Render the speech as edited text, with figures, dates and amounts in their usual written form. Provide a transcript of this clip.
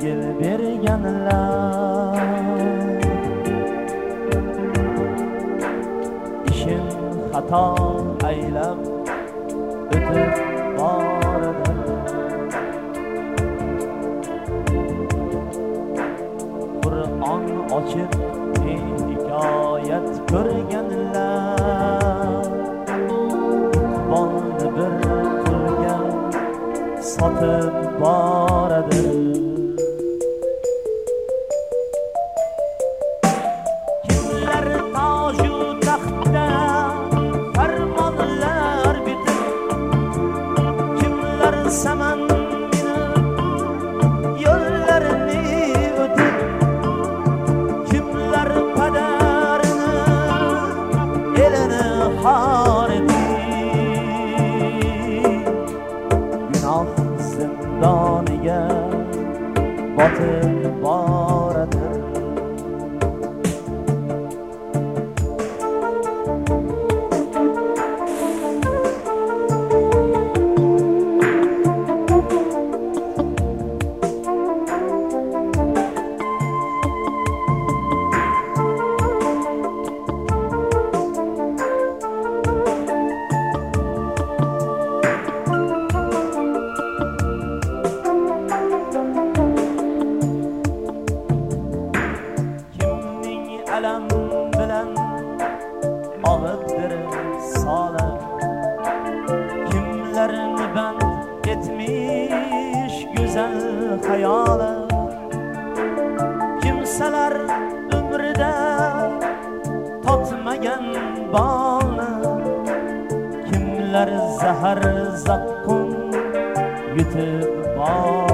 ko'ngil berganlar ishin xato aylab o'tib boradi. Qur'on ochib hikoyat ko'rganlar iqbolni bir pulga sotib boradi. Kimlar toju taxtda farmonlar bitib, kimlar saman minib yo'llarini o'tib, kimlar padarini elini xor etib, gunoh zindoniga botib boradi. Alam bilan og'ibdir sola, kimlarni band etmish go'zal xayoli. Kimsalar umrida totmagan bolni, kimlar zahar zaqqum yutib bor.